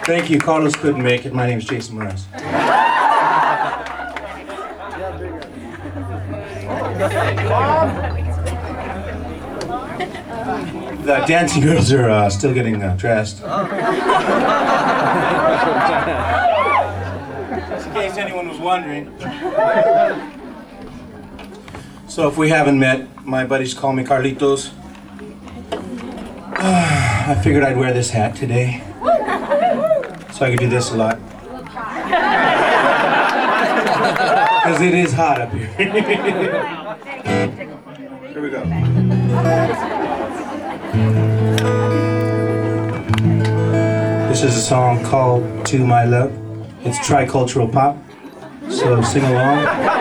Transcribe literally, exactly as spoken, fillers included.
Thank you. Carlos couldn't make it. My name is Jason Mraz. The dancing girls are uh, still getting uh, dressed. Just in case anyone was wondering. So if we haven't met, my buddies call me Carlitos. I figured I'd wear this hat today, so I could do this a lot. Because it is hot up here. Here we go. This is a song called To My Love. It's tricultural pop, so sing along.